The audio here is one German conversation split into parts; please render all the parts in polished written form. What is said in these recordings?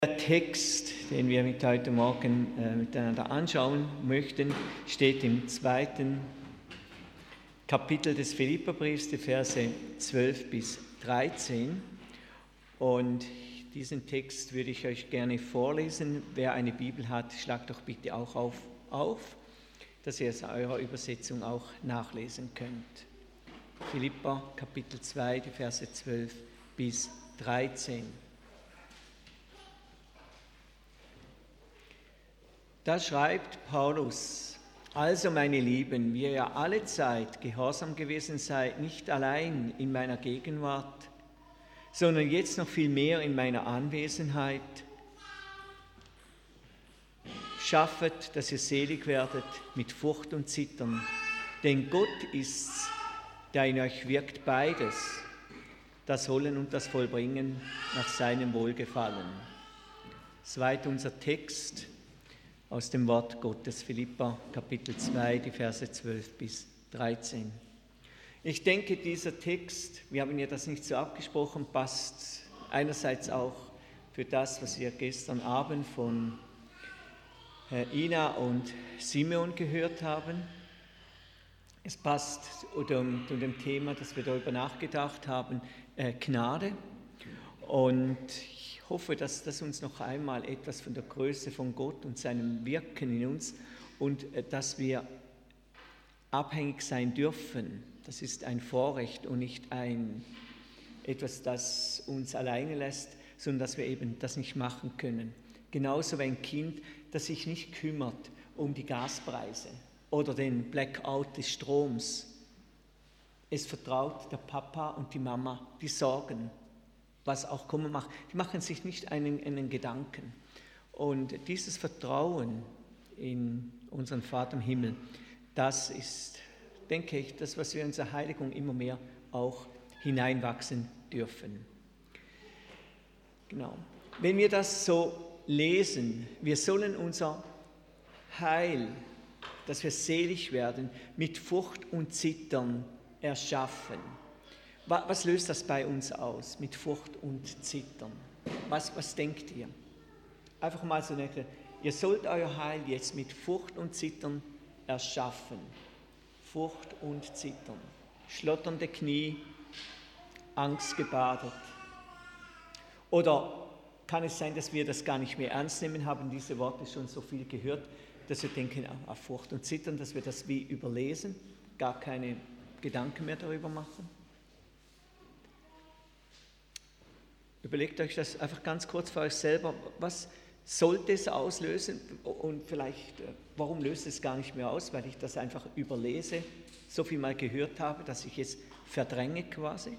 Der Text, den wir heute Morgen miteinander anschauen möchten, steht im 2. Kapitel des Philipperbriefs, die Verse 12 bis 13. Und diesen Text würde ich euch gerne vorlesen. Wer eine Bibel hat, schlagt doch bitte auch auf, dass ihr es in eurer Übersetzung auch nachlesen könnt. Philipper, Kapitel 2, die Verse 12 bis 13. Da schreibt Paulus: Also meine Lieben, wie ihr ja alle Zeit gehorsam gewesen seid, nicht allein in meiner Gegenwart, sondern jetzt noch viel mehr in meiner Anwesenheit, schaffet, dass ihr selig werdet mit Furcht und Zittern, denn Gott ist's, der in euch wirkt beides, das Wollen und das Vollbringen nach seinem Wohlgefallen. Soweit unser Text aus dem Wort Gottes, Philipper, Kapitel 2, die Verse 12 bis 13. Ich denke, dieser Text, wir haben ja das nicht so abgesprochen, passt einerseits auch für das, was wir gestern Abend von Ina und Simeon gehört haben. Es passt zu dem Thema, das wir darüber nachgedacht haben, Gnade. Und ich hoffe, dass das uns noch einmal etwas von der Größe von Gott und seinem Wirken in uns und dass wir abhängig sein dürfen. Das ist ein Vorrecht und nicht etwas, das uns alleine lässt, sondern dass wir eben das nicht machen können. Genauso wie ein Kind, das sich nicht kümmert um die Gaspreise oder den Blackout des Stroms. Es vertraut der Papa und die Mama, die sorgen, was auch kommen macht. Die machen sich nicht einen Gedanken. Und dieses Vertrauen in unseren Vater im Himmel, das ist, denke ich, das, was wir in unserer Heiligung immer mehr auch hineinwachsen dürfen. Genau. Wenn wir das so lesen, wir sollen unser Heil, dass wir selig werden, mit Furcht und Zittern erschaffen. Was löst das bei uns aus, mit Furcht und Zittern? Was denkt ihr? Einfach mal so denken, ihr sollt euer Heil jetzt mit Furcht und Zittern erschaffen. Furcht und Zittern. Schlotternde Knie, angstgebadet. Oder kann es sein, dass wir das gar nicht mehr ernst nehmen, haben diese Worte schon so viel gehört, dass wir denken, Furcht und Zittern, dass wir das wie überlesen, gar keine Gedanken mehr darüber machen? Überlegt euch das einfach ganz kurz für euch selber. Was sollte es auslösen? Und vielleicht, warum löst es gar nicht mehr aus? Weil ich das einfach überlese, so viel mal gehört habe, dass ich es verdränge quasi.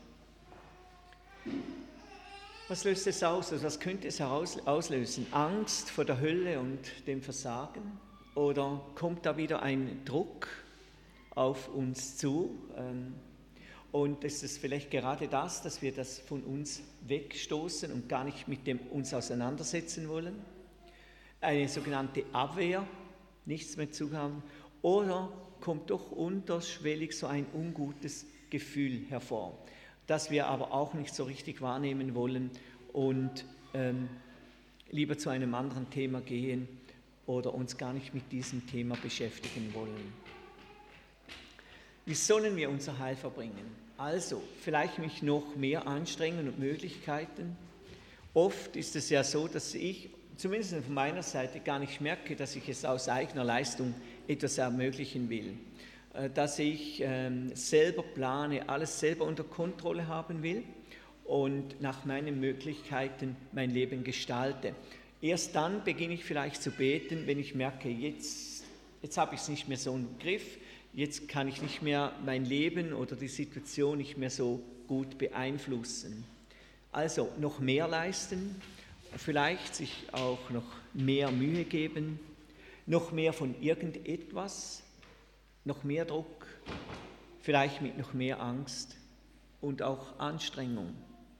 Was löst es aus? Also was könnte es auslösen? Angst vor der Hölle und dem Versagen? Oder kommt da wieder ein Druck auf uns zu? Und ist es vielleicht gerade das, dass wir das von uns wegstoßen und gar nicht mit dem uns auseinandersetzen wollen? Eine sogenannte Abwehr, nichts mehr zu haben. Oder kommt doch unterschwellig so ein ungutes Gefühl hervor, das wir aber auch nicht so richtig wahrnehmen wollen und lieber zu einem anderen Thema gehen oder uns gar nicht mit diesem Thema beschäftigen wollen. Wie sollen wir unser Heil verbringen? Also, vielleicht mich noch mehr anstrengen und Möglichkeiten. Oft ist es ja so, dass ich, zumindest von meiner Seite, gar nicht merke, dass ich es aus eigener Leistung etwas ermöglichen will. Dass ich selber plane, alles selber unter Kontrolle haben will und nach meinen Möglichkeiten mein Leben gestalte. Erst dann beginne ich vielleicht zu beten, wenn ich merke, jetzt habe ich es nicht mehr so im Griff, jetzt kann ich nicht mehr mein Leben oder die Situation nicht mehr so gut beeinflussen. Also noch mehr leisten, vielleicht sich auch noch mehr Mühe geben, noch mehr von irgendetwas, noch mehr Druck, vielleicht mit noch mehr Angst und auch Anstrengung.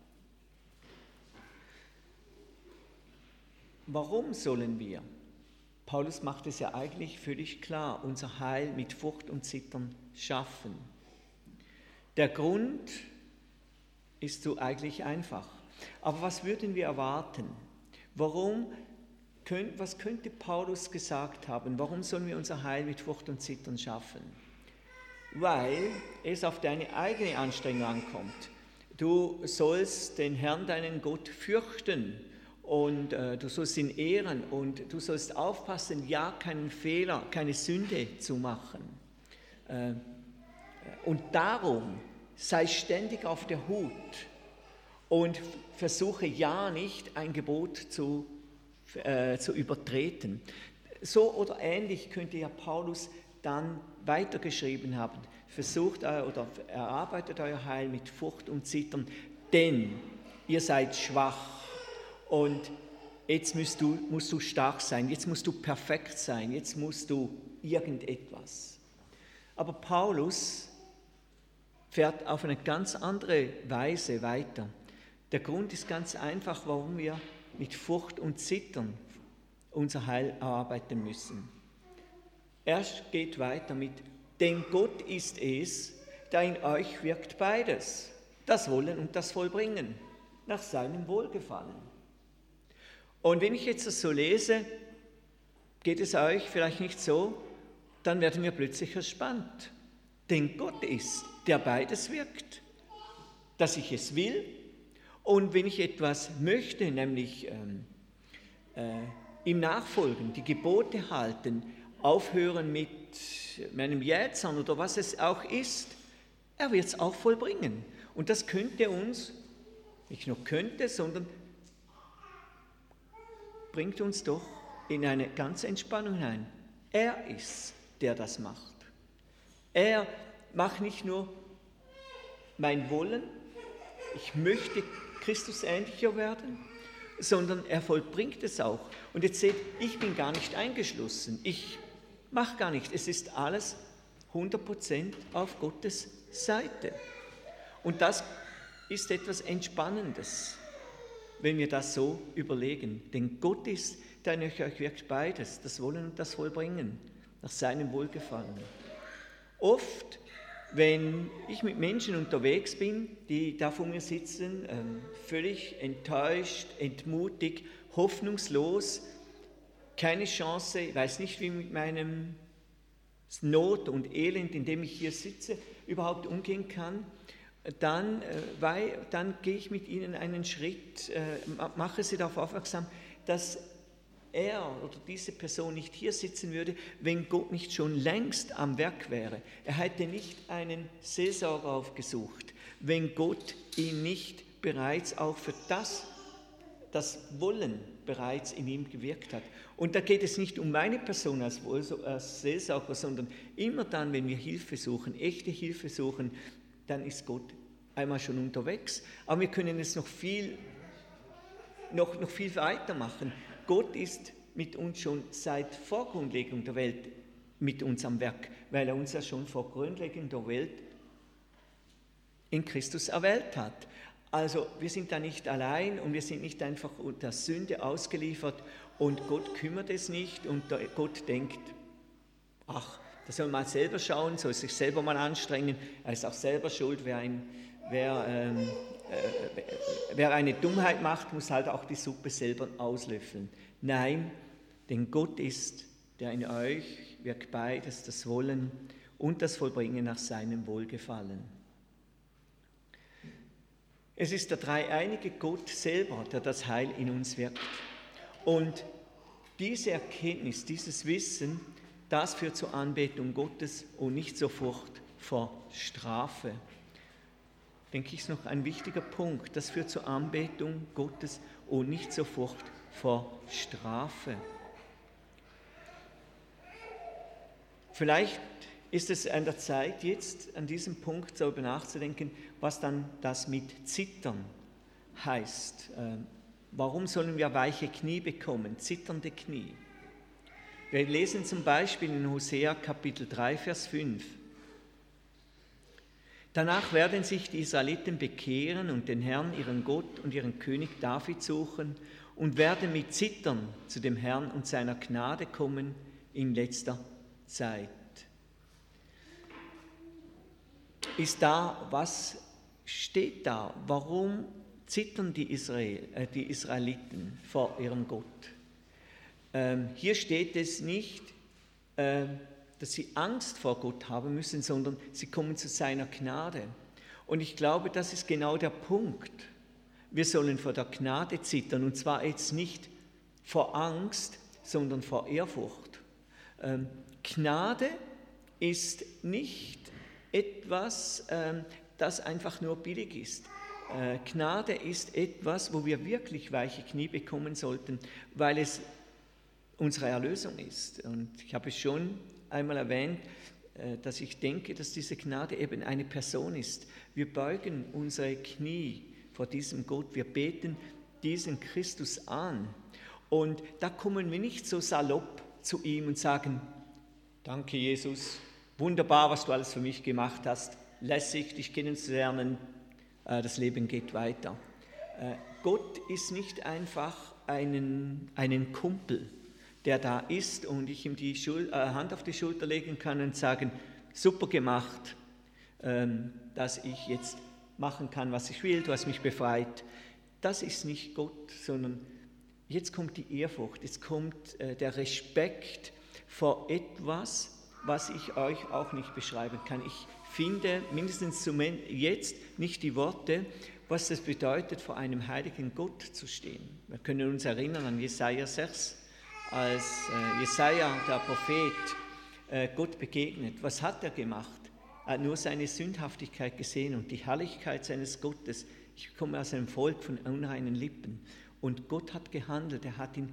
Warum sollen wir? Paulus macht es ja eigentlich völlig klar, unser Heil mit Furcht und Zittern schaffen. Der Grund ist so eigentlich einfach. Aber was würden wir erwarten? Was könnte Paulus gesagt haben? Warum sollen wir unser Heil mit Furcht und Zittern schaffen? Weil es auf deine eigene Anstrengung ankommt. Du sollst den Herrn, deinen Gott, fürchten und du sollst ihn ehren und du sollst aufpassen, ja, keinen Fehler, keine Sünde zu machen. Und darum sei ständig auf der Hut und versuche ja nicht ein Gebot zu übertreten. So oder ähnlich könnte ja Paulus dann weitergeschrieben haben. Versucht oder erarbeitet euer Heil mit Furcht und Zittern, denn ihr seid schwach und jetzt musst du stark sein, jetzt musst du perfekt sein, jetzt musst du irgendetwas. Aber Paulus fährt auf eine ganz andere Weise weiter. Der Grund ist ganz einfach, warum wir mit Furcht und Zittern unser Heil erarbeiten müssen. Er geht weiter mit, denn Gott ist es, der in euch wirkt beides, das Wollen und das Vollbringen, nach seinem Wohlgefallen. Und wenn ich jetzt das so lese, geht es euch vielleicht nicht so, dann werden wir plötzlich erstaunt. Denn Gott ist, der beides wirkt, dass ich es will und wenn ich etwas möchte, nämlich ihm nachfolgen, die Gebote halten, aufhören mit meinem Jähzorn oder was es auch ist, er wird es auch vollbringen. Und das könnte uns, nicht nur könnte, sondern bringt uns doch in eine ganze Entspannung hinein. Er ist, der das macht. Er macht nicht nur mein Wollen, ich möchte Christus ähnlicher werden, sondern er vollbringt es auch. Und jetzt seht, ich bin gar nicht eingeschlossen, ich mache gar nicht, es ist alles 100% auf Gottes Seite. Und das ist etwas Entspannendes, wenn wir das so überlegen. Denn Gott ist, der in euch wirkt beides, das Wollen und das Vollbringen, nach seinem Wohlgefallen. Oft, wenn ich mit Menschen unterwegs bin, die da vor mir sitzen, völlig enttäuscht, entmutigt, hoffnungslos, keine Chance, ich weiß nicht, wie mit meinem Not und Elend, in dem ich hier sitze, überhaupt umgehen kann, dann gehe ich mit ihnen einen Schritt, mache sie darauf aufmerksam, dass er oder diese Person nicht hier sitzen würde, wenn Gott nicht schon längst am Werk wäre. Er hätte nicht einen Seelsorger aufgesucht, wenn Gott ihn nicht bereits auch für das Wollen bereits in ihm gewirkt hat. Und da geht es nicht um meine Person als Seelsorger, sondern immer dann, wenn wir Hilfe suchen, echte Hilfe suchen, dann ist Gott einmal schon unterwegs. Aber wir können es noch viel weitermachen. Gott ist mit uns schon seit vor Grundlegung der Welt mit uns am Werk, weil er uns ja schon vor Grundlegung der Welt in Christus erwählt hat. Also wir sind da nicht allein und wir sind nicht einfach der Sünde ausgeliefert und Gott kümmert es nicht und Gott denkt, ach, da soll man mal selber schauen, soll sich selber mal anstrengen, er ist auch selber schuld, wer eine Dummheit macht, muss halt auch die Suppe selber auslöffeln. Nein, denn Gott ist, der in euch wirkt beides, das Wollen und das Vollbringen nach seinem Wohlgefallen. Es ist der dreieinige Gott selber, der das Heil in uns wirkt. Und diese Erkenntnis, dieses Wissen, das führt zur Anbetung Gottes und nicht zur Furcht vor Strafe. Denke ich, ist noch ein wichtiger Punkt. Das führt zur Anbetung Gottes und nicht zur Furcht vor Strafe. Vielleicht ist es an der Zeit, jetzt an diesem Punkt darüber nachzudenken, was dann das mit Zittern heißt. Warum sollen wir weiche Knie bekommen, zitternde Knie? Wir lesen zum Beispiel in Hosea Kapitel 3, Vers 5. Danach werden sich die Israeliten bekehren und den Herrn, ihren Gott und ihren König David suchen und werden mit Zittern zu dem Herrn und seiner Gnade kommen in letzter Zeit. Was steht da? Warum zittern die Israeliten vor ihrem Gott. Hier steht es nicht, dass sie Angst vor Gott haben müssen, sondern sie kommen zu seiner Gnade. Und ich glaube, das ist genau der Punkt. Wir sollen vor der Gnade zittern, und zwar jetzt nicht vor Angst, sondern vor Ehrfurcht. Gnade ist nicht etwas, das einfach nur billig ist. Gnade ist etwas, wo wir wirklich weiche Knie bekommen sollten, weil es unsere Erlösung ist. Und ich habe es schon einmal erwähnt, dass ich denke, dass diese Gnade eben eine Person ist. Wir beugen unsere Knie vor diesem Gott, wir beten diesen Christus an. Und da kommen wir nicht so salopp zu ihm und sagen, danke Jesus, wunderbar, was du alles für mich gemacht hast, lässig, dich kennenzulernen, das Leben geht weiter. Gott ist nicht einfach einen Kumpel, der da ist und ich ihm die Hand auf die Schulter legen kann und sagen, super gemacht, dass ich jetzt machen kann, was ich will, du hast mich befreit. Das ist nicht Gott, sondern jetzt kommt die Ehrfurcht, jetzt kommt der Respekt vor etwas, was ich euch auch nicht beschreiben kann. Ich finde mindestens jetzt nicht die Worte, was das bedeutet, vor einem heiligen Gott zu stehen. Wir können uns erinnern an Jesaja 6, als Jesaja, der Prophet, Gott begegnet. Was hat er gemacht? Er hat nur seine Sündhaftigkeit gesehen und die Herrlichkeit seines Gottes. Ich komme aus einem Volk von unreinen Lippen. Und Gott hat gehandelt, er hat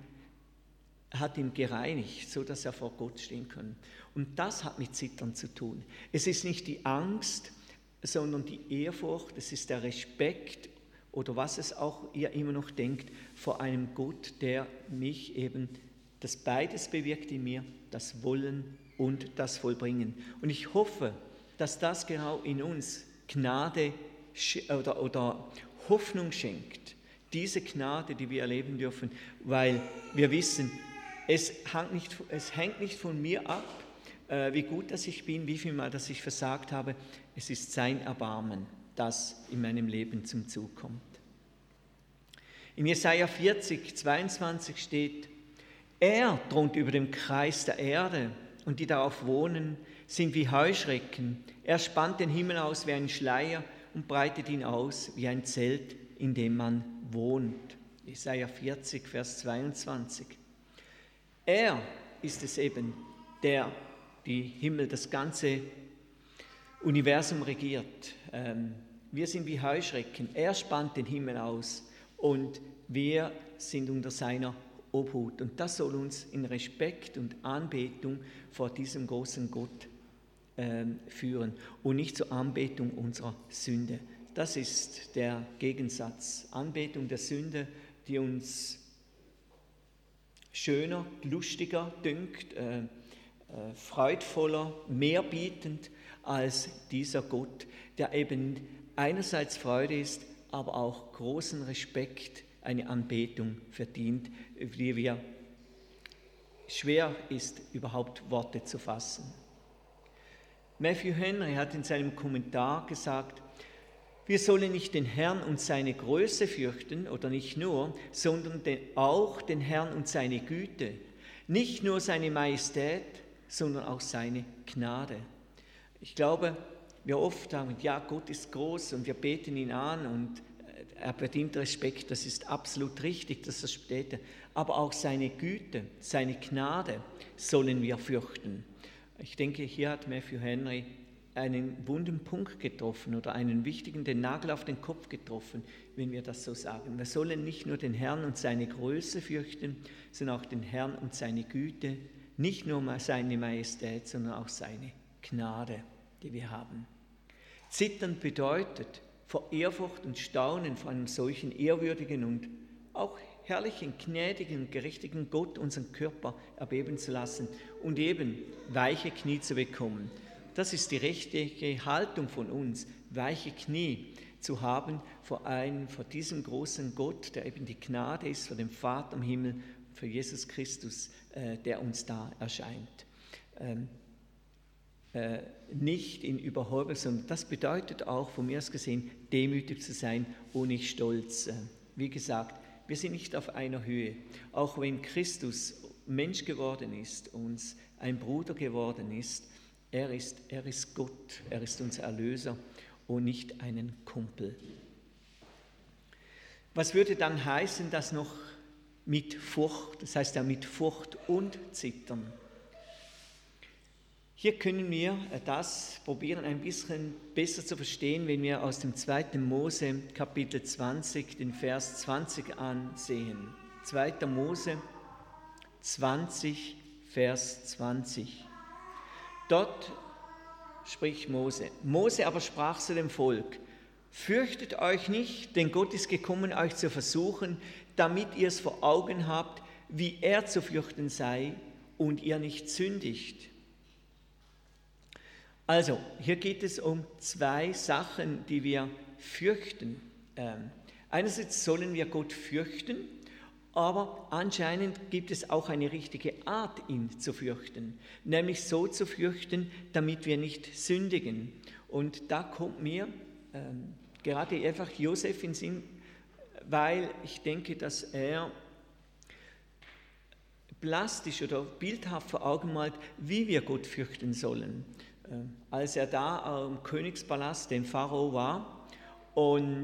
ihn gereinigt, sodass er vor Gott stehen kann. Und das hat mit Zittern zu tun. Es ist nicht die Angst, sondern die Ehrfurcht, es ist der Respekt oder was es auch ihr immer noch denkt, vor einem Gott, der mich eben, das beides bewirkt in mir, das Wollen und das Vollbringen. Und ich hoffe, dass das genau in uns Gnade oder Hoffnung schenkt. Diese Gnade, die wir erleben dürfen, weil wir wissen, es hängt nicht von mir ab, wie gut dass ich bin, wie viel Mal, dass ich versagt habe. Es ist sein Erbarmen, das in meinem Leben zum Zug kommt. In Jesaja 40, 22 steht, er thront über dem Kreis der Erde und die darauf wohnen, sind wie Heuschrecken. Er spannt den Himmel aus wie ein Schleier und breitet ihn aus wie ein Zelt, in dem man wohnt. Jesaja 40, Vers 22. Er ist es eben, der die Himmel, das ganze Universum regiert. Wir sind wie Heuschrecken. Er spannt den Himmel aus und wir sind unter seiner Obhut. Und das soll uns in Respekt und Anbetung vor diesem großen Gott führen und nicht zur Anbetung unserer Sünde. Das ist der Gegensatz. Anbetung der Sünde, die uns schöner, lustiger dünkt, freudvoller, mehr bietend als dieser Gott, der eben einerseits Freude ist, aber auch großen Respekt, eine Anbetung verdient, die wir schwer ist, überhaupt Worte zu fassen. Matthew Henry hat in seinem Kommentar gesagt, wir sollen nicht den Herrn und seine Größe fürchten, oder nicht nur, sondern auch den Herrn und seine Güte. Nicht nur seine Majestät, sondern auch seine Gnade. Ich glaube, wir oft sagen, ja, Gott ist groß und wir beten ihn an und er verdient Respekt, das ist absolut richtig, dass er steht. Aber auch seine Güte, seine Gnade sollen wir fürchten. Ich denke, hier hat Matthew Henry einen wunden Punkt getroffen oder einen wichtigen, den Nagel auf den Kopf getroffen, wenn wir das so sagen. Wir sollen nicht nur den Herrn und seine Größe fürchten, sondern auch den Herrn und seine Güte, nicht nur seine Majestät, sondern auch seine Gnade, die wir haben. Zittern bedeutet, vor Ehrfurcht und Staunen vor einem solchen ehrwürdigen und auch herrlichen, gnädigen, gerechtigen Gott unseren Körper erbeben zu lassen und eben weiche Knie zu bekommen. Das ist die richtige Haltung von uns, weiche Knie zu haben vor diesem großen Gott, der eben die Gnade ist, vor dem Vater im Himmel, für Jesus Christus, der uns da erscheint. nicht in Überhebung, sondern das bedeutet auch, von mir aus gesehen, demütig zu sein und nicht stolz. Wie gesagt, wir sind nicht auf einer Höhe. Auch wenn Christus Mensch geworden ist, uns ein Bruder geworden ist, er ist Gott, er ist unser Erlöser und nicht einen Kumpel. Was würde dann heißen, das noch mit Furcht, das heißt ja mit Furcht und Zittern? Hier können wir das probieren, ein bisschen besser zu verstehen, wenn wir aus dem 2. Mose Kapitel 20, den Vers 20 ansehen. 2. Mose 20, Vers 20. Dort spricht Mose. Mose aber sprach zu dem Volk: Fürchtet euch nicht, denn Gott ist gekommen, euch zu versuchen, damit ihr es vor Augen habt, wie er zu fürchten sei und ihr nicht sündigt. Also, hier geht es um zwei Sachen, die wir fürchten. Einerseits sollen wir Gott fürchten, aber anscheinend gibt es auch eine richtige Art, ihn zu fürchten, nämlich so zu fürchten, damit wir nicht sündigen. Und da kommt mir gerade einfach Josef in den Sinn, weil ich denke, dass er plastisch oder bildhaft vor Augen malt, wie wir Gott fürchten sollen. Als er da am Königspalast, dem Pharao, war und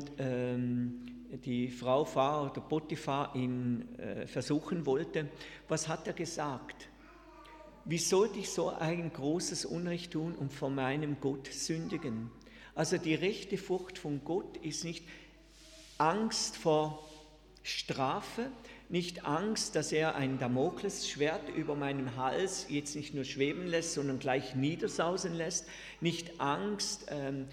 die Frau Pharao, der Potiphar, ihn versuchen wollte, was hat er gesagt? Wie sollte ich so ein großes Unrecht tun und vor meinem Gott sündigen? Also die rechte Furcht von Gott ist nicht Angst vor Strafe, nicht Angst, dass er ein Damoklesschwert über meinem Hals jetzt nicht nur schweben lässt, sondern gleich niedersausen lässt, nicht Angst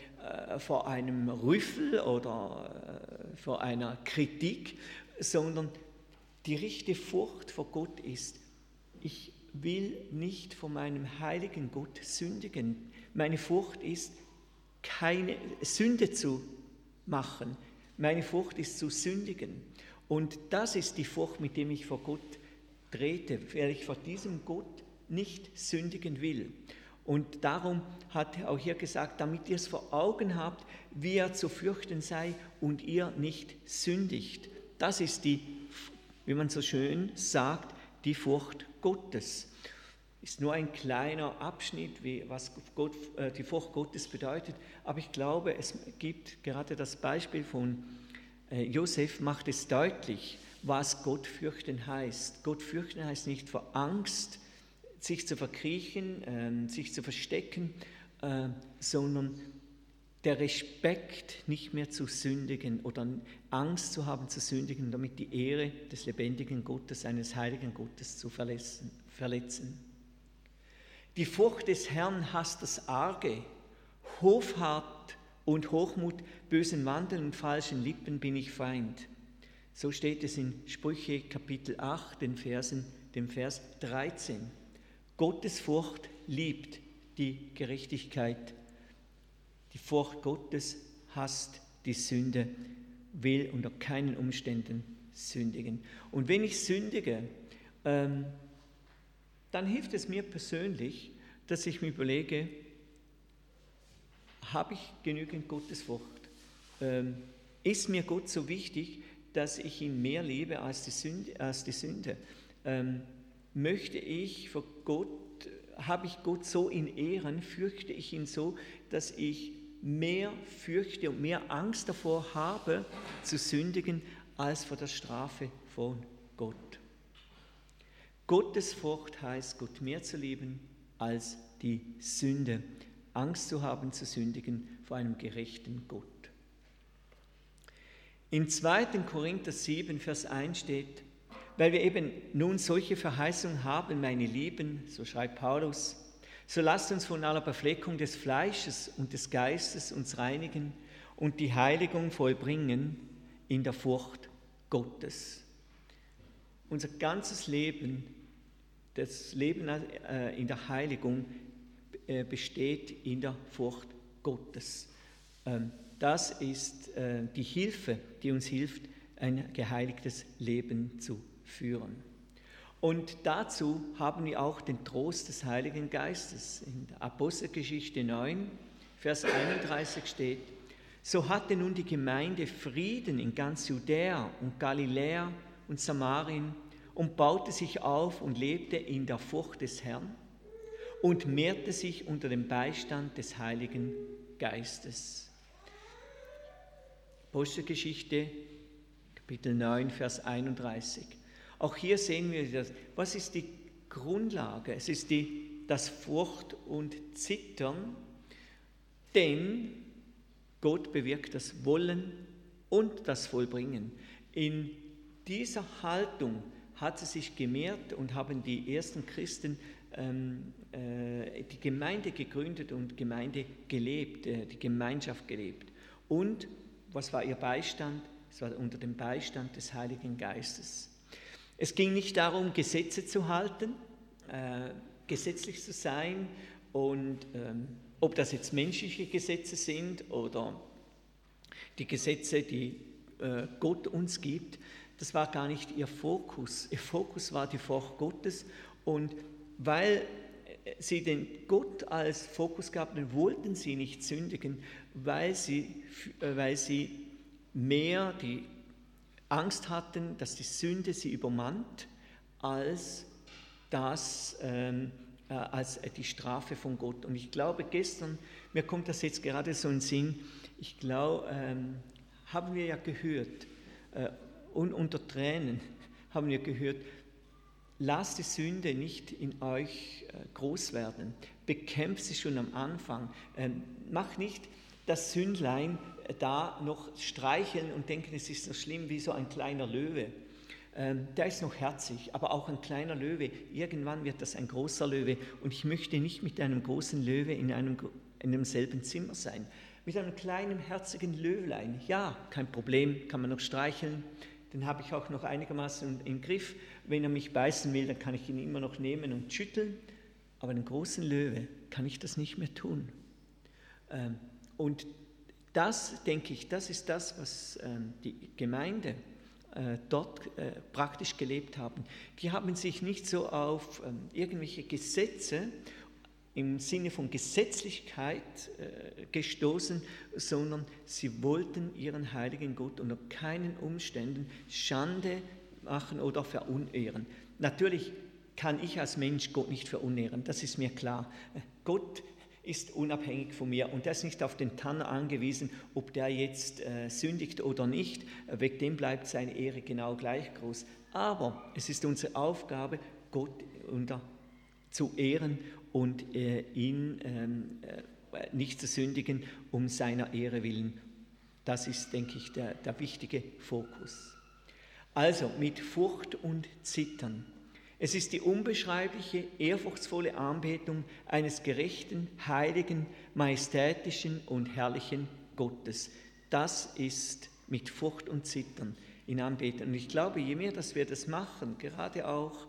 vor einem Rüffel oder vor einer Kritik, sondern die richtige Furcht vor Gott ist, ich will nicht vor meinem heiligen Gott sündigen. Meine Furcht ist, keine Sünde zu machen. Meine Furcht ist zu sündigen. Und das ist die Furcht, mit der ich vor Gott trete, weil ich vor diesem Gott nicht sündigen will. Und darum hat er auch hier gesagt, damit ihr es vor Augen habt, wie er zu fürchten sei und ihr nicht sündigt. Das ist die, wie man so schön sagt, die Furcht Gottes. Ist nur ein kleiner Abschnitt, was die Furcht Gottes bedeutet. Aber ich glaube, es gibt gerade das Beispiel von Josef macht es deutlich, was Gott fürchten heißt. Gott fürchten heißt nicht vor Angst, sich zu verkriechen, sich zu verstecken, sondern der Respekt, nicht mehr zu sündigen oder Angst zu haben zu sündigen, damit die Ehre des lebendigen Gottes, eines heiligen Gottes zu verletzen. Die Furcht des Herrn hasst das Arge, Hofhart und Hochmut, bösen Wandeln und falschen Lippen bin ich Feind. So steht es in Sprüche Kapitel 8, dem Vers 13. Gottes Furcht liebt die Gerechtigkeit. Die Furcht Gottes hasst die Sünde, will unter keinen Umständen sündigen. Und wenn ich sündige, dann hilft es mir persönlich, dass ich mir überlege, habe ich genügend Gottesfurcht? Ist mir Gott so wichtig, dass ich ihn mehr liebe als die Sünde? Möchte ich vor Gott, habe ich Gott so in Ehren, fürchte ich ihn so, dass ich mehr fürchte und mehr Angst davor habe, zu sündigen, als vor der Strafe von Gott? Gottesfurcht heißt, Gott mehr zu lieben als die Sünde. Angst zu haben, zu sündigen vor einem gerechten Gott. In 2. Korinther 7, Vers 1 steht, weil wir eben nun solche Verheißungen haben, meine Lieben, so schreibt Paulus, so lasst uns von aller Befleckung des Fleisches und des Geistes uns reinigen und die Heiligung vollbringen in der Furcht Gottes. Unser ganzes Leben, das Leben in der Heiligung, besteht in der Furcht Gottes. Das ist die Hilfe, die uns hilft, ein geheiligtes Leben zu führen. Und dazu haben wir auch den Trost des Heiligen Geistes. In der Apostelgeschichte 9, Vers 31 steht: So hatte nun die Gemeinde Frieden in ganz Judäa und Galiläa und Samarien und baute sich auf und lebte in der Furcht des Herrn und mehrte sich unter dem Beistand des Heiligen Geistes. Apostelgeschichte, Kapitel 9, Vers 31. Auch hier sehen wir das. Was ist die Grundlage? Es ist das Furcht und Zittern, denn Gott bewirkt das Wollen und das Vollbringen. In dieser Haltung hat sie sich gemehrt und haben die ersten Christen die Gemeinde gegründet und Gemeinde gelebt, die Gemeinschaft gelebt. Und was war ihr Beistand? Es war unter dem Beistand des Heiligen Geistes. Es ging nicht darum, Gesetze zu halten, gesetzlich zu sein, und ob das jetzt menschliche Gesetze sind oder die Gesetze, die Gott uns gibt, das war gar nicht ihr Fokus. Ihr Fokus war die Furcht Gottes, und weil sie den Gott als Fokus gaben, wollten sie nicht sündigen, weil sie mehr die Angst hatten, dass die Sünde sie übermannt, als die Strafe von Gott. Und ich glaube, gestern, mir kommt das jetzt gerade so in den Sinn, ich glaube, haben wir ja gehört, und unter Tränen haben wir gehört, lasst die Sünde nicht in euch groß werden, bekämpft sie schon am Anfang, macht nicht das Sündlein da noch streicheln und denken, es ist so schlimm wie so ein kleiner Löwe. Der ist noch herzig, aber auch ein kleiner Löwe. Irgendwann wird das ein großer Löwe, und ich möchte nicht mit einem großen Löwe in einem selben Zimmer sein. Mit einem kleinen, herzigen Löwlein, ja, kein Problem, kann man noch streicheln, den habe ich auch noch einigermaßen im Griff. Wenn er mich beißen will, dann kann ich ihn immer noch nehmen und schütteln, aber einen großen Löwe kann ich das nicht mehr tun. Und das, denke ich, das ist das, was die Gemeinde dort praktisch gelebt haben. Die haben sich nicht so auf irgendwelche Gesetze im Sinne von Gesetzlichkeit gestoßen, sondern sie wollten ihren heiligen Gott unter keinen Umständen Schande machen oder verunehren. Natürlich kann ich als Mensch Gott nicht verunehren, das ist mir klar. Gott ist unabhängig von mir und er ist nicht auf den Tanner angewiesen, ob der jetzt sündigt oder nicht. Wegen dem bleibt seine Ehre genau gleich groß. Aber es ist unsere Aufgabe, Gott zu ehren und ihn nicht zu sündigen um seiner Ehre willen. Das ist, denke ich, der wichtige Fokus. Also mit Furcht und Zittern. Es ist die unbeschreibliche, ehrfurchtsvolle Anbetung eines gerechten, heiligen, majestätischen und herrlichen Gottes. Das ist mit Furcht und Zittern in Anbetung. Und ich glaube, je mehr, dass wir das machen, gerade auch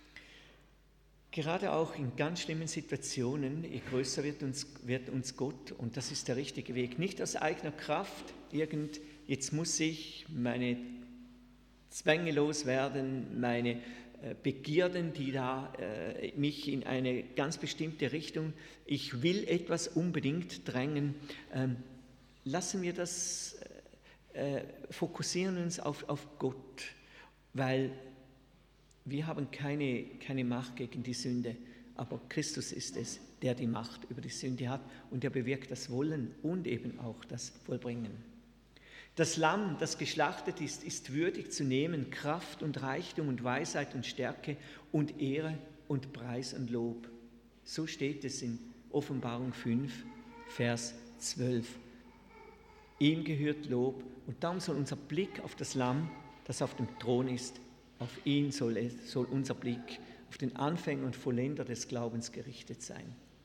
in ganz schlimmen Situationen, je größer wird uns Gott, und das ist der richtige Weg. Nicht aus eigener Kraft, jetzt muss ich meine Zwänge loswerden, meine Begierden, die da mich in eine ganz bestimmte Richtung, ich will etwas unbedingt drängen. Lassen wir das, fokussieren uns auf Gott, weil wir haben keine Macht gegen die Sünde, aber Christus ist es, der die Macht über die Sünde hat, und der bewirkt das Wollen und eben auch das Vollbringen. Das Lamm, das geschlachtet ist, ist würdig zu nehmen Kraft und Reichtum und Weisheit und Stärke und Ehre und Preis und Lob. So steht es in Offenbarung 5, Vers 12. Ihm gehört Lob, und darum soll unser Blick auf das Lamm, das auf dem Thron ist, auf ihn soll unser Blick, auf den Anfänger und Vollender des Glaubens gerichtet sein.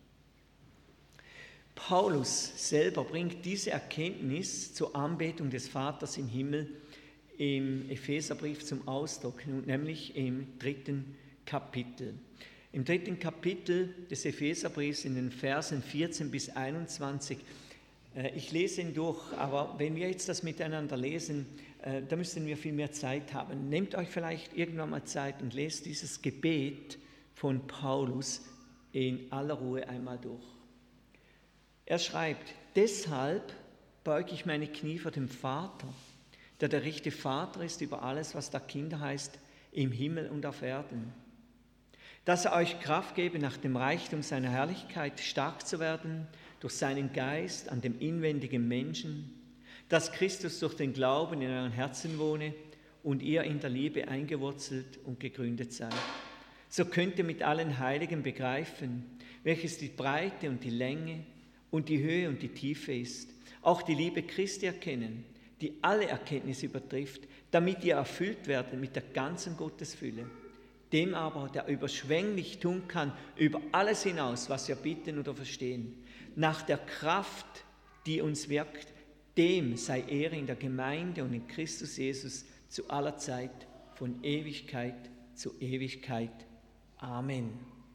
Paulus selber bringt diese Erkenntnis zur Anbetung des Vaters im Himmel im Epheserbrief zum Ausdruck, nämlich im 3. Kapitel. Im 3. Kapitel des Epheserbriefs in den Versen 14 bis 21 Ich lese ihn durch, aber wenn wir jetzt das miteinander lesen, da müssen wir viel mehr Zeit haben. Nehmt euch vielleicht irgendwann mal Zeit und lest dieses Gebet von Paulus in aller Ruhe einmal durch. Er schreibt: Deshalb beuge ich meine Knie vor dem Vater, der rechte Vater ist über alles, was da Kinder heißt, im Himmel und auf Erden. Dass er euch Kraft gebe, nach dem Reichtum seiner Herrlichkeit stark zu werden, durch seinen Geist an dem inwendigen Menschen, dass Christus durch den Glauben in euren Herzen wohne und ihr in der Liebe eingewurzelt und gegründet seid. So könnt ihr mit allen Heiligen begreifen, welches die Breite und die Länge und die Höhe und die Tiefe ist, auch die Liebe Christi erkennen, die alle Erkenntnis übertrifft, damit ihr erfüllt werdet mit der ganzen Gottesfülle. Dem aber, der überschwänglich tun kann, über alles hinaus, was wir bitten oder verstehen, nach der Kraft, die uns wirkt, dem sei Ehre in der Gemeinde und in Christus Jesus zu aller Zeit, von Ewigkeit zu Ewigkeit. Amen.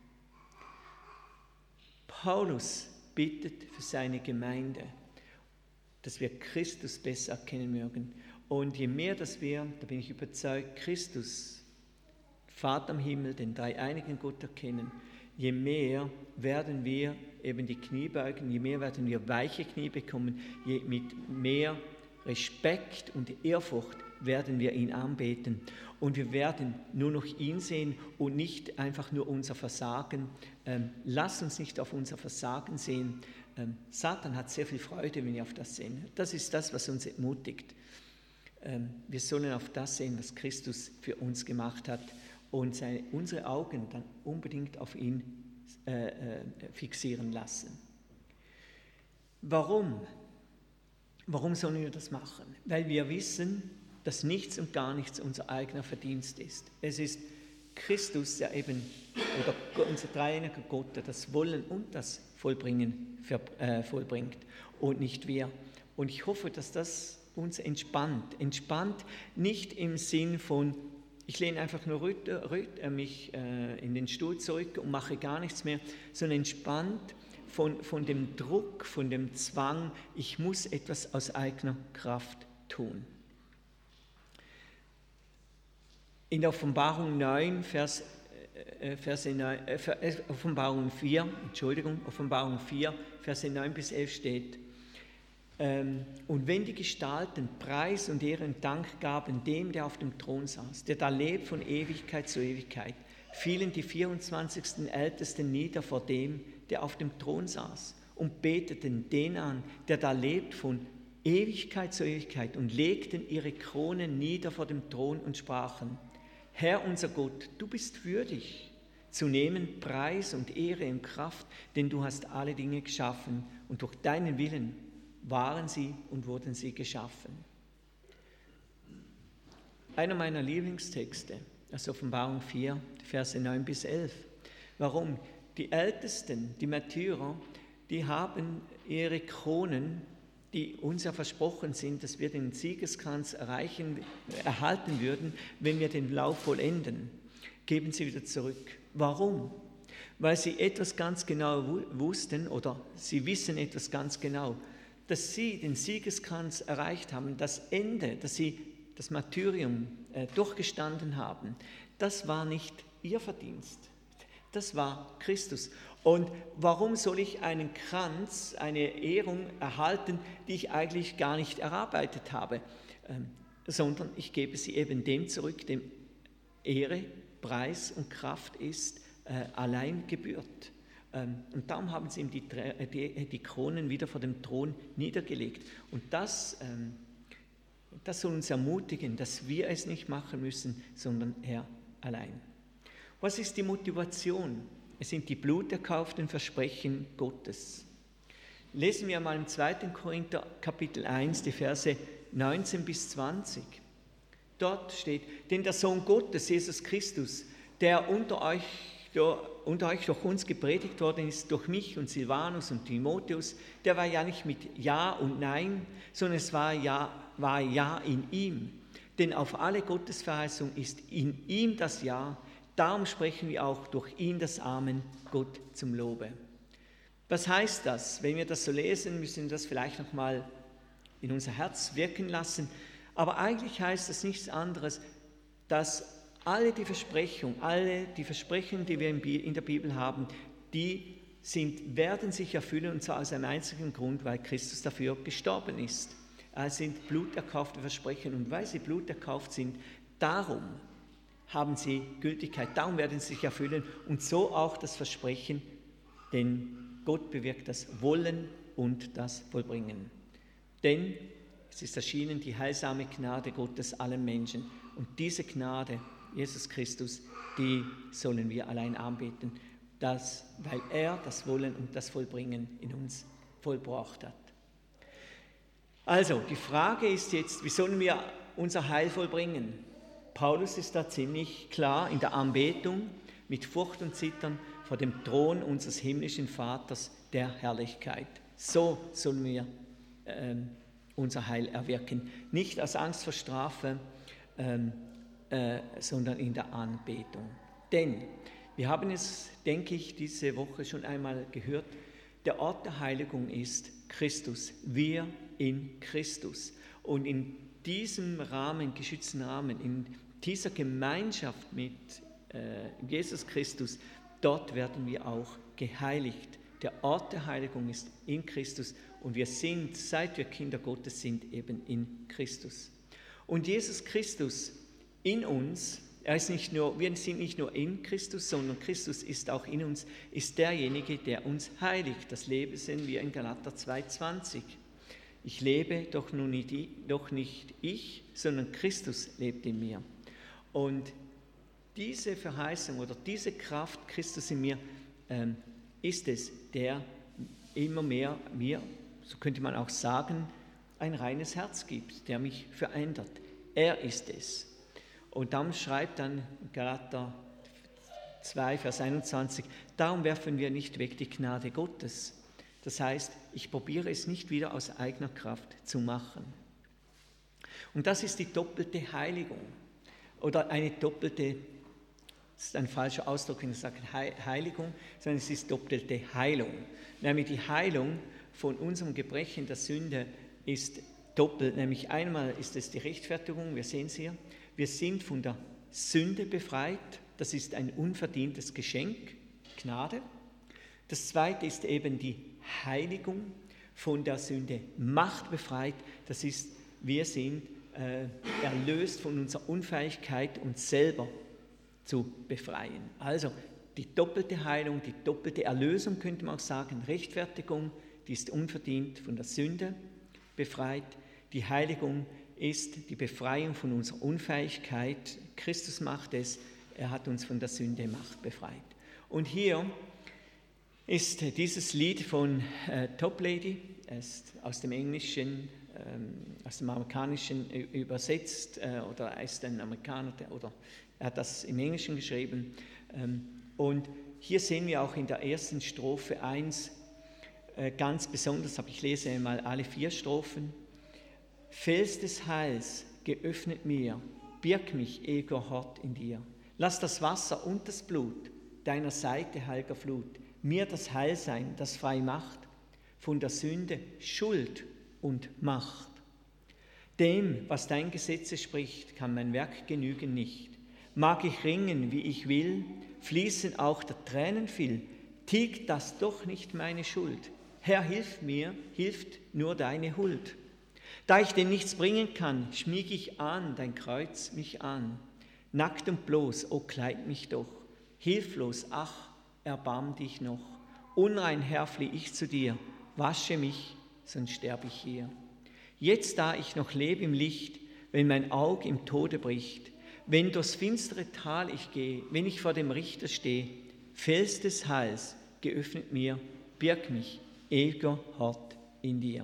Paulus bittet für seine Gemeinde, dass wir Christus besser erkennen mögen. Und je mehr, dass wir, da bin ich überzeugt, Christus, Vater im Himmel, den dreieinigen Gott erkennen, je mehr werden wir eben die Knie beugen, je mehr werden wir weiche Knie bekommen, je mit mehr Respekt und Ehrfurcht werden wir ihn anbeten. Und wir werden nur noch ihn sehen und nicht einfach nur unser Versagen. Lass uns nicht auf unser Versagen sehen. Satan hat sehr viel Freude, wenn wir auf das sehen. Das ist das, was uns entmutigt. Wir sollen auf das sehen, was Christus für uns gemacht hat und unsere Augen dann unbedingt auf ihn fixieren lassen. Warum? Warum sollen wir das machen? Weil wir wissen, dass nichts und gar nichts unser eigener Verdienst ist. Es ist Christus, der eben, oder unser dreieiniger Gott, der das Wollen und das Vollbringen vollbringt und nicht wir. Und ich hoffe, dass das uns entspannt. Entspannt nicht im Sinn von, ich lehne einfach nur mich in den Stuhl zurück und mache gar nichts mehr, sondern entspannt von dem Druck, von dem Zwang, ich muss etwas aus eigener Kraft tun. In der Offenbarung 4, Verse 9 bis 11 steht: Und wenn die Gestalten Preis und Ehre und Dank gaben dem, der auf dem Thron saß, der da lebt von Ewigkeit zu Ewigkeit, fielen die 24. Ältesten nieder vor dem, der auf dem Thron saß, und beteten den an, der da lebt von Ewigkeit zu Ewigkeit, und legten ihre Kronen nieder vor dem Thron und sprachen: Herr unser Gott, du bist würdig zu nehmen Preis und Ehre und Kraft, denn du hast alle Dinge geschaffen und durch deinen Willen waren sie und wurden sie geschaffen. Einer meiner Lieblingstexte, aus Offenbarung 4, Verse 9 bis 11. Warum? Die Ältesten, die Märtyrer, die haben ihre Kronen, die uns ja versprochen sind, dass wir den Siegeskranz erhalten würden, wenn wir den Lauf vollenden, geben sie wieder zurück. Warum? Weil sie etwas ganz genau wussten, oder sie wissen etwas ganz genau, dass sie den Siegeskranz erreicht haben, das Ende, dass sie das Martyrium durchgestanden haben, das war nicht ihr Verdienst, das war Christus. Und warum soll ich einen Kranz, eine Ehrung erhalten, die ich eigentlich gar nicht erarbeitet habe, sondern ich gebe sie eben dem zurück, dem Ehre, Preis und Kraft ist allein gebührt. Und darum haben sie ihm die Kronen wieder vor dem Thron niedergelegt. Und das soll uns ermutigen, dass wir es nicht machen müssen, sondern er allein. Was ist die Motivation? Es sind die bluterkauften Versprechen Gottes. Lesen wir mal im 2. Korinther Kapitel 1, die Verse 19 bis 20. Dort steht: Denn der Sohn Gottes, Jesus Christus, der unter euch durch uns gepredigt worden ist, durch mich und Silvanus und Timotheus, der war ja nicht mit Ja und Nein, sondern es war Ja in ihm. Denn auf alle Gottesverheißung ist in ihm das Ja. Darum sprechen wir auch durch ihn das Amen, Gott zum Lobe. Was heißt das? Wenn wir das so lesen, müssen wir das vielleicht nochmal in unser Herz wirken lassen. Aber eigentlich heißt das nichts anderes, dass alle die Versprechen, die wir in der Bibel haben, werden sich erfüllen, und zwar aus einem einzigen Grund, weil Christus dafür gestorben ist. Es sind bluterkaufte Versprechen, und weil sie bluterkauft sind, darum haben sie Gültigkeit, darum werden sie sich erfüllen, und so auch das Versprechen, denn Gott bewirkt das Wollen und das Vollbringen. Denn es ist erschienen die heilsame Gnade Gottes allen Menschen, und diese Gnade, Jesus Christus, die sollen wir allein anbeten, weil er das Wollen und das Vollbringen in uns vollbracht hat. Also, die Frage ist jetzt, wie sollen wir unser Heil vollbringen? Paulus ist da ziemlich klar in der Anbetung, mit Furcht und Zittern vor dem Thron unseres himmlischen Vaters der Herrlichkeit. So sollen wir unser Heil erwirken. Nicht aus Angst vor Strafe, sondern in der Anbetung. Denn wir haben es, denke ich, diese Woche schon einmal gehört, der Ort der Heiligung ist Christus, wir in Christus. Und in diesem Rahmen, geschützten Rahmen, in dieser Gemeinschaft mit Jesus Christus, dort werden wir auch geheiligt. Der Ort der Heiligung ist in Christus, und wir sind, seit wir Kinder Gottes sind, eben in Christus. Und Jesus Christus in uns, wir sind nicht nur in Christus, sondern Christus ist auch in uns, ist derjenige, der uns heiligt. Das lesen wir in Galater 2,20. Ich lebe, doch nicht ich, sondern Christus lebt in mir. Und diese Verheißung oder diese Kraft Christus in mir ist es, der immer mehr mir, so könnte man auch sagen, ein reines Herz gibt, der mich verändert. Er ist es. Und dann schreibt dann Galater 2, Vers 21, darum werfen wir nicht weg die Gnade Gottes. Das heißt, ich probiere es nicht wieder aus eigener Kraft zu machen. Und das ist die doppelte Heiligung. Oder eine doppelte, das ist ein falscher Ausdruck, wenn ich sage Heiligung, sondern es ist doppelte Heilung. Nämlich die Heilung von unserem Gebrechen der Sünde ist doppelt. Nämlich einmal ist es die Rechtfertigung, wir sehen es hier. Wir sind von der Sünde befreit, das ist ein unverdientes Geschenk, Gnade. Das zweite ist eben die Heiligung, von der Sünde Macht befreit, das ist, wir sind erlöst von unserer Unfähigkeit, uns selber zu befreien. Also die doppelte Heilung, die doppelte Erlösung könnte man auch sagen, Rechtfertigung, die ist unverdient von der Sünde befreit, die Heiligung ist die Befreiung von unserer Unfähigkeit. Christus macht es, er hat uns von der Sünde Macht befreit. Und hier ist dieses Lied von Top Lady, ist aus dem Englischen, aus dem Amerikanischen übersetzt, oder er ist ein Amerikaner, oder er hat das im Englischen geschrieben. Und hier sehen wir auch in der ersten Strophe 1 ganz besonders, aber ich lese mal alle 4 Strophen. Fels des Heils, geöffnet mir, birg mich, ewiger Hort in dir. Lass das Wasser und das Blut deiner Seite, heiliger Flut, mir das Heil sein, das frei macht, von der Sünde Schuld und Macht. Dem, was dein Gesetze spricht, kann mein Werk genügen nicht. Mag ich ringen, wie ich will, fließen auch der Tränen viel, tilgt das doch nicht meine Schuld. Herr, hilf mir, hilft nur deine Huld. Da ich denn nichts bringen kann, schmieg ich an, dein Kreuz mich an. Nackt und bloß, o kleid mich doch. Hilflos, ach, erbarm dich noch. Unrein, Herr, flieh ich zu dir. Wasche mich, sonst sterb ich hier. Jetzt, da ich noch lebe im Licht, wenn mein Aug im Tode bricht, wenn durchs finstere Tal ich gehe, wenn ich vor dem Richter stehe, Fels des Heils, geöffnet mir, birg mich, ewiger Hort in dir.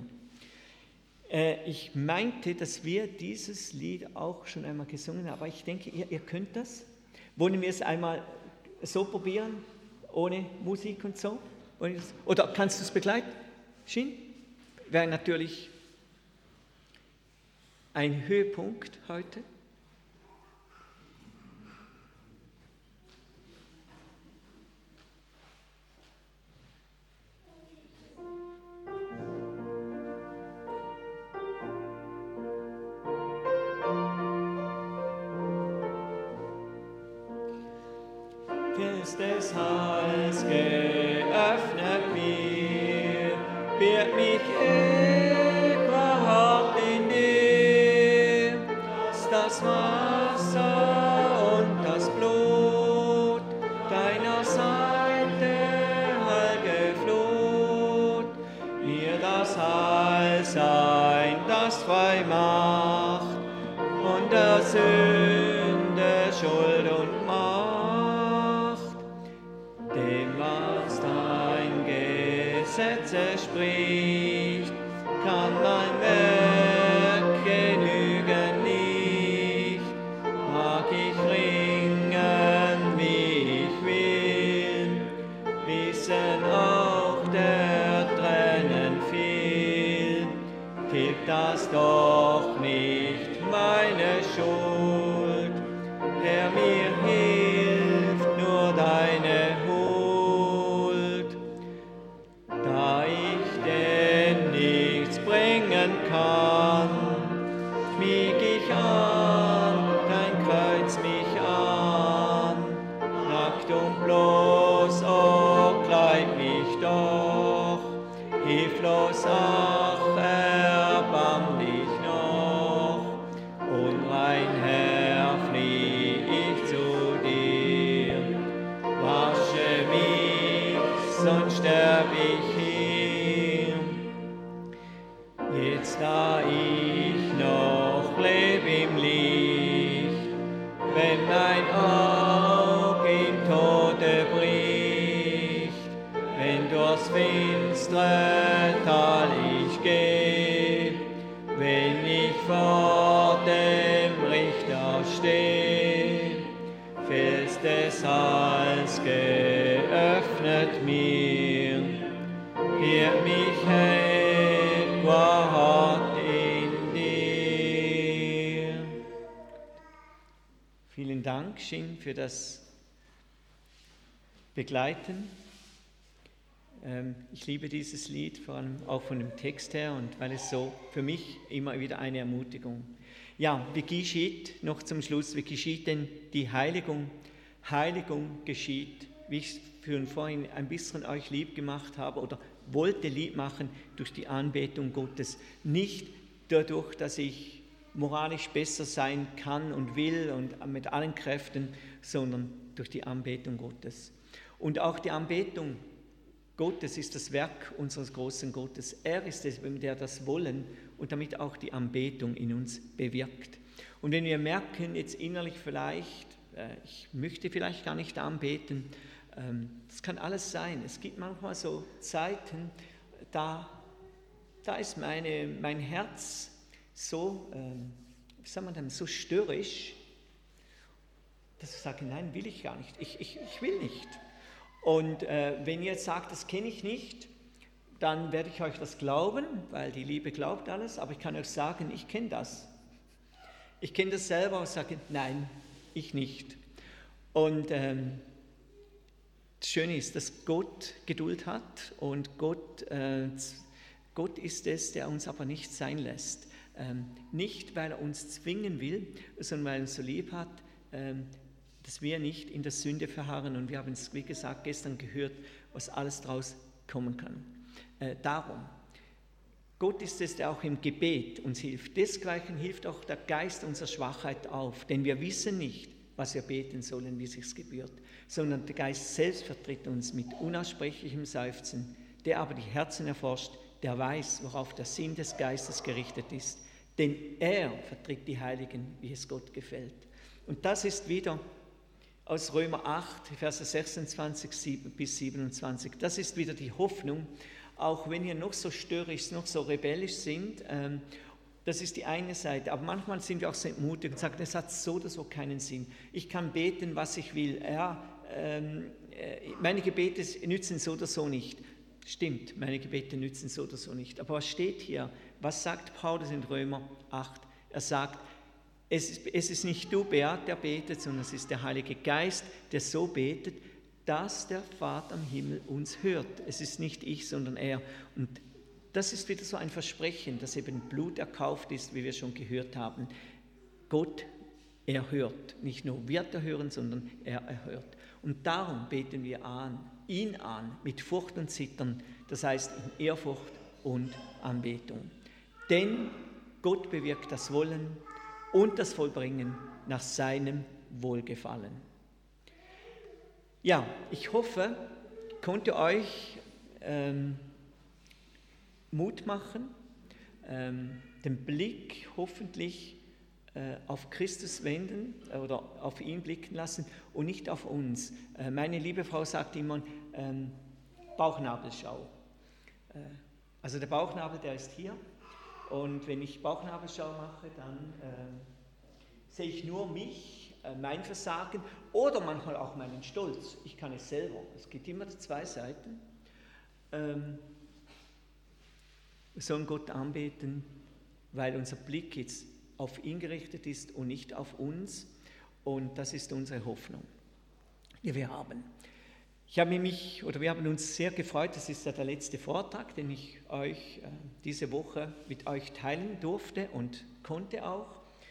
Ich meinte, dass wir dieses Lied auch schon einmal gesungen haben, aber ich denke, ihr könnt das. Wollen wir es einmal so probieren, ohne Musik und so? Oder kannst du es begleiten? Shin? Wäre natürlich ein Höhepunkt heute. Fels des Heils geöffnet mir, wird mich hart in dir, das Wasser und das Blut deiner Seite, heilige Flut, mir das Heil sein, das frei macht und der Sünde Schuld und Macht, dem was dein Gesetze spricht, kann mein Werk genügen nicht, mag ich ringen, wie ich will, wissen auch der Tränen viel, tilgt das doch nicht meine Schuld, Herr, mir hilft nur deine Huld, da ich denn nichts bringen kann, schmieg ich an, dein Kreuz mich an, nackt und bloß, oh, kleid mich doch, hilflos, ach, erbarm dich noch, unrein Herr, flieh ich zu dir, wasche mich, sonst sterb ich hier. Jetzt da ich noch leb im Licht, wenn mein Aug im Tode bricht, wenn durchs finstre Tal ich geh, wenn ich vor dem Richter steh, Fels des Heils geöffnet mir, wird mich hart in dir. Vielen Dank, Shin, für das Begleiten. Ich liebe dieses Lied, vor allem auch von dem Text her, und weil es so für mich immer wieder eine Ermutigung. Ja, wie geschieht, noch zum Schluss, wie geschieht denn die Heiligung? Heiligung geschieht, wie ich es vorhin ein bisschen euch lieb gemacht habe oder wollte lieb machen, durch die Anbetung Gottes. Nicht dadurch, dass ich moralisch besser sein kann und will und mit allen Kräften, sondern durch die Anbetung Gottes. Und auch die Anbetung Gottes ist das Werk unseres großen Gottes. Er ist es, der das Wollen und damit auch die Anbetung in uns bewirkt. Und wenn wir merken, jetzt innerlich vielleicht, ich möchte vielleicht gar nicht anbeten, das kann alles sein. Es gibt manchmal so Zeiten, da ist mein Herz so, wie sagt man denn, so störrisch, dass ich sage, nein, will ich gar nicht, ich will nicht. Und wenn ihr jetzt sagt, das kenne ich nicht, dann werde ich euch das glauben, weil die Liebe glaubt alles, aber ich kann euch sagen, ich kenne das. Ich kenne das selber und sage, nein, ich nicht. Und das Schöne ist, dass Gott Geduld hat und Gott ist es, der uns aber nicht sein lässt. Nicht, weil er uns zwingen will, sondern weil er uns so lieb hat, dass wir nicht in der Sünde verharren. Und wir haben es, wie gesagt, gestern gehört, was alles daraus kommen kann. Darum, Gott ist es, der auch im Gebet uns hilft. Desgleichen hilft auch der Geist unserer Schwachheit auf, denn wir wissen nicht, was wir beten sollen, wie sich's gebührt, sondern der Geist selbst vertritt uns mit unaussprechlichem Seufzen, der aber die Herzen erforscht, der weiß, worauf der Sinn des Geistes gerichtet ist, denn er vertritt die Heiligen, wie es Gott gefällt. Und das ist wieder aus Römer 8, Verse 26 bis 27, das ist wieder die Hoffnung, auch wenn wir noch so störrisch, noch so rebellisch sind, das ist die eine Seite, aber manchmal sind wir auch so mutig und sagen, es hat so oder so keinen Sinn. Ich kann beten, was ich will. Ja, meine Gebete nützen so oder so nicht. Stimmt, meine Gebete nützen so oder so nicht. Aber was steht hier? Was sagt Paulus in Römer 8? Er sagt, es ist nicht du, Beat, der betet, sondern es ist der Heilige Geist, der so betet, dass der Vater am Himmel uns hört. Es ist nicht ich, sondern er. Und das ist wieder so ein Versprechen, das eben Blut erkauft ist, wie wir schon gehört haben. Gott Er hört. Nicht nur wird er hören, sondern er erhört. Und darum beten wir ihn an, mit Furcht und Zittern, das heißt in Ehrfurcht und Anbetung. Denn Gott bewirkt das Wollen und das Vollbringen nach seinem Wohlgefallen. Ja, ich hoffe, ich konnte euch Mut machen, den Blick hoffentlich auf Christus wenden oder auf ihn blicken lassen und nicht auf uns. Meine liebe Frau sagt immer, Bauchnabelschau. Also der Bauchnabel, der ist hier, und wenn ich Bauchnabelschau mache, dann sehe ich nur mich, mein Versagen oder manchmal auch meinen Stolz. Ich kann es selber. Es gibt immer zwei Seiten. Wir sollen Gott anbeten, weil unser Blick jetzt auf ihn gerichtet ist und nicht auf uns. Und das ist unsere Hoffnung, die wir haben. Wir haben uns sehr gefreut, das ist ja der letzte Vortrag, den ich euch diese Woche mit euch teilen durfte und konnte auch.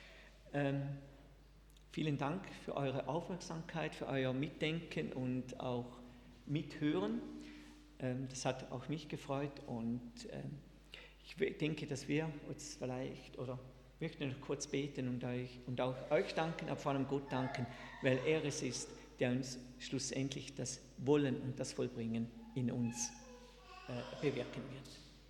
Vielen Dank für eure Aufmerksamkeit, für euer Mitdenken und auch Mithören. Das hat auch mich gefreut, und ich denke, dass wir uns vielleicht, oder möchten noch kurz beten und auch euch danken, aber vor allem Gott danken, weil er es ist, der uns schlussendlich das Wollen und das Vollbringen in uns bewirken wird.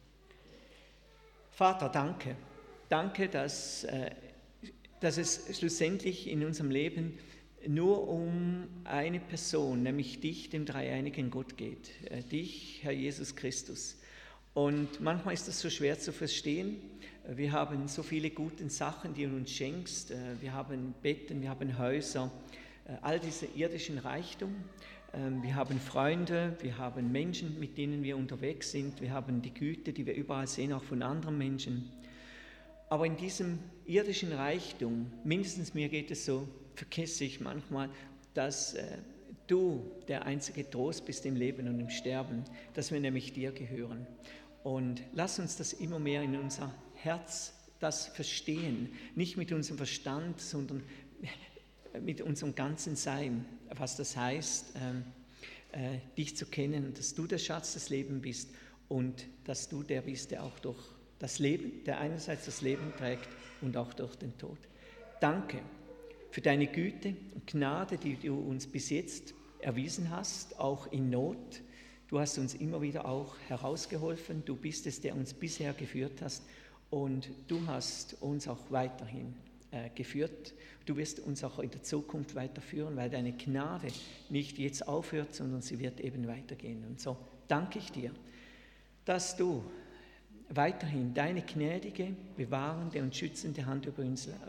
Vater, danke. Danke, dass es schlussendlich in unserem Leben nur um eine Person, nämlich dich, dem dreieinigen Gott geht. Dich, Herr Jesus Christus. Und manchmal ist das so schwer zu verstehen. Wir haben so viele gute Sachen, die du uns schenkst. Wir haben Betten, wir haben Häuser, all diese irdischen Reichtum. Wir haben Freunde, wir haben Menschen, mit denen wir unterwegs sind. Wir haben die Güte, die wir überall sehen, auch von anderen Menschen. Aber in diesem irdischen Reichtum, mindestens mir geht es so, vergesse ich manchmal, dass du der einzige Trost bist im Leben und im Sterben, dass wir nämlich dir gehören. Und lass uns das immer mehr in unser Herz, das verstehen, nicht mit unserem Verstand, sondern mit unserem ganzen Sein, was das heißt, dich zu kennen, dass du der Schatz des Lebens bist und dass du der bist, der auch durch das Leben, der einerseits das Leben trägt und auch durch den Tod. Danke für deine Güte und Gnade, die du uns bis jetzt erwiesen hast, auch in Not. Du hast uns immer wieder auch herausgeholfen. Du bist es, der uns bisher geführt hast, und du hast uns auch weiterhin geführt. Du wirst uns auch in der Zukunft weiterführen, weil deine Gnade nicht jetzt aufhört, sondern sie wird eben weitergehen. Und so danke ich dir, dass du weiterhin deine gnädige, bewahrende und schützende Hand über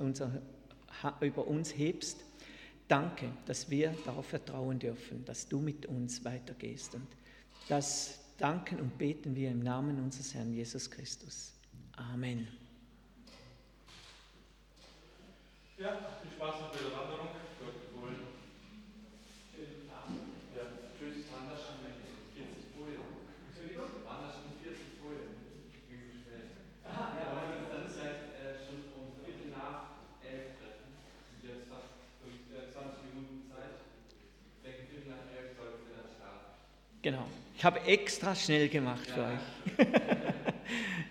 uns hebst. Danke, dass wir darauf vertrauen dürfen, dass du mit uns weitergehst. Und das danken und beten wir im Namen unseres Herrn Jesus Christus. Amen. Ja, viel Spaß noch bei der Wanderung. Gott befohlen. Schönen Abend. Ja, tschüss. Wanderstunde 40 Folien. Entschuldigung? Wanderstunde 40 Folien. Ging so schnell. Ja, aber wir uns dann vielleicht schon um 11:15 treffen. Und jetzt fast 20 Minuten Zeit. Ich denke, 11:15 sollten wir dann starten. Genau. Ich habe extra schnell gemacht für euch.